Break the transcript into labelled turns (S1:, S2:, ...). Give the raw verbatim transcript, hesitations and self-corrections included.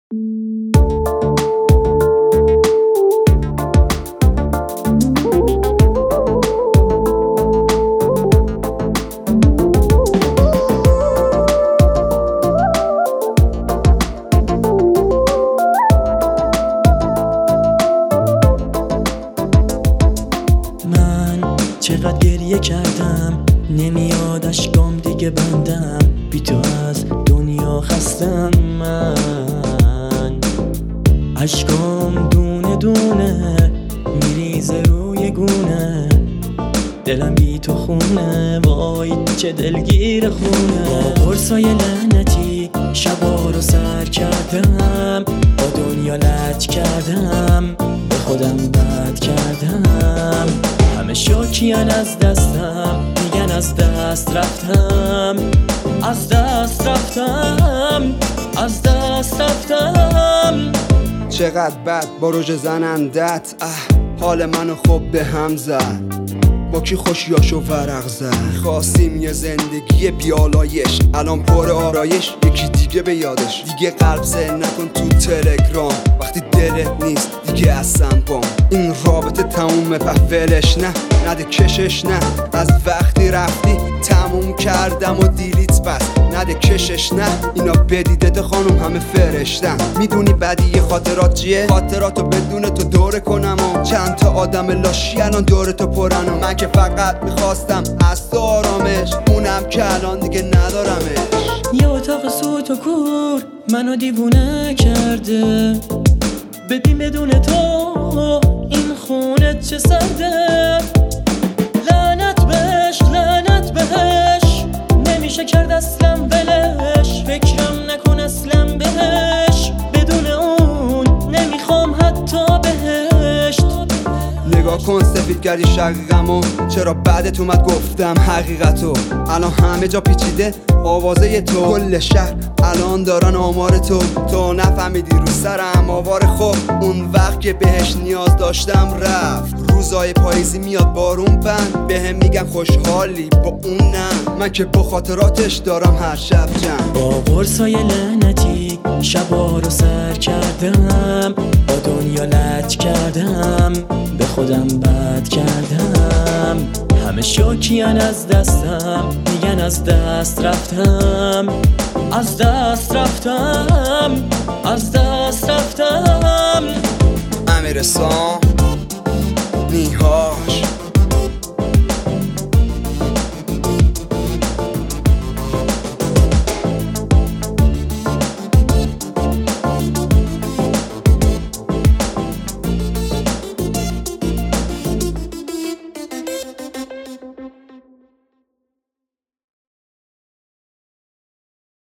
S1: چقدر گریه کردم نمیاد اشکام دیگه بندم، بی تو از دنیا خستم من. اشکام دونه دونه میریزه روی گونه، دلم بی تو خونه، وای چه دلگیر خونه. با قرصای لعنتی شبا رو سر کردم، با دنیا لج کردم، به خودم بد کردم. همه شاکیان از دستم، میگن از دست رفتم، از دست رفتم، از دست رفتم.
S2: چقدر بد با رژ زنندت، اه حال منو خوب به هم زد. با کی خوشیاشو ورق زد. خواستیم یه زندگی بیالایش، الان پر آرایش، یکی دیگه به یادش. دیگه قلب زن نکن تو تلگرام، وقتی دلت نیست دیگه اصلا بام. این رابطه تمومه پفلش نه، نده کشش نه. از وقتی رفتی تموم کردم و دیلیت بس، نده کشش نه. اینا بدیدت خانم همه فرشتن. میدونی بدی خاطرات چیه؟ خاطراتو بدون تو دوره کنم و چند تا آدم لاشی الان دور تو پرن و من که فقط میخواستم از تو آرامش، اونم که الان دیگه ندارمش.
S1: یه اتاق سوت و کور منو دیوونه کرده، ببین بدون تو این خونه چه سرده. لعنت بهش لعنت بهش، نمیشه کرد اصلا ولش. فکرم نکن اصلا بهش، بدون اون نمیخوام حتی بهشت.
S2: نگاه کن سفید کردی شقیقمو، چرا بعدت اومد گفتم حقیقتو. الان همه جا پیچیده آوازه تو، کل شهر الان دارن آمار تو. تو نفهمیدی رو سرم آوار خوب، اون وقت که بهش نیاز داشتم رفت. روزای پاییزی میاد بارون بند، بهم میگن خوشحالی با اون نه. من که با خاطراتش دارم هر شب جنگ.
S1: با قرصای لعنتی شبا رو سر کردم، با دنیا لج کردم، به خودم بد کردم. همه شاکیان از دستم، میگن از دست رفتم، از دست رفتم، از دست رفتم.
S2: امیرسام نیها